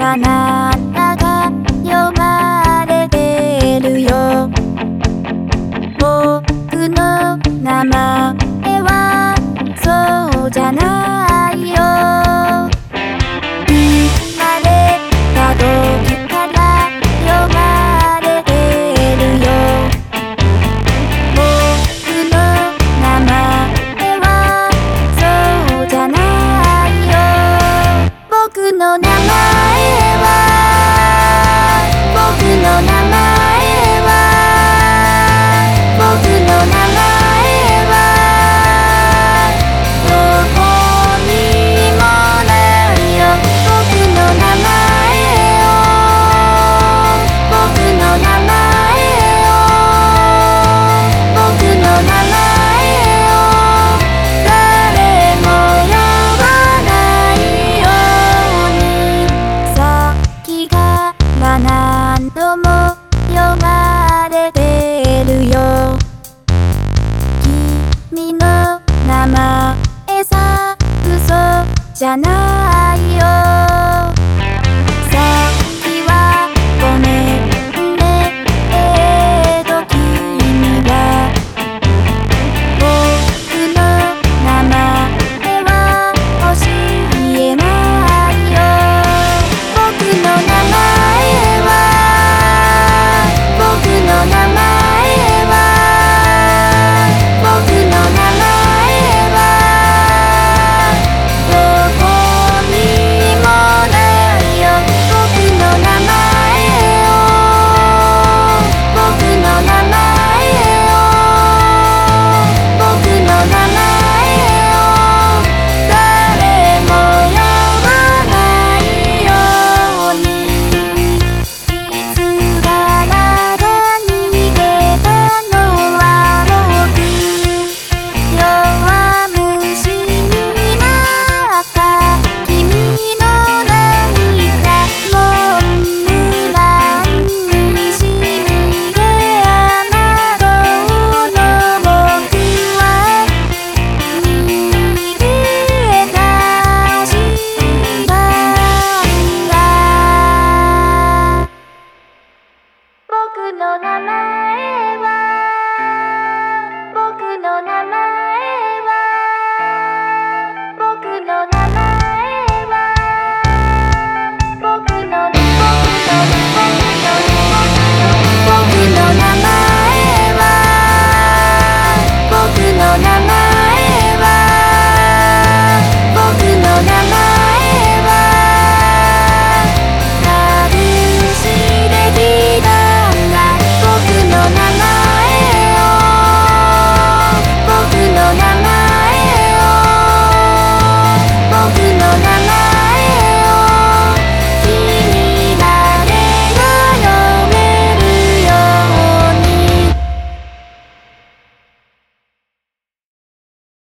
あなたが呼ばれてるよ。僕の名前はそうじゃないよ。生まれた時から呼ばれてるよ。僕の名前はそうじゃないよ。僕の名前は僕の名前は僕の名前はどこにもないよ。僕の名前を僕の名前を僕の名前を誰も呼ばないように。さっきから何度も呼ばれてるよ。君の名前さ嘘じゃないよ。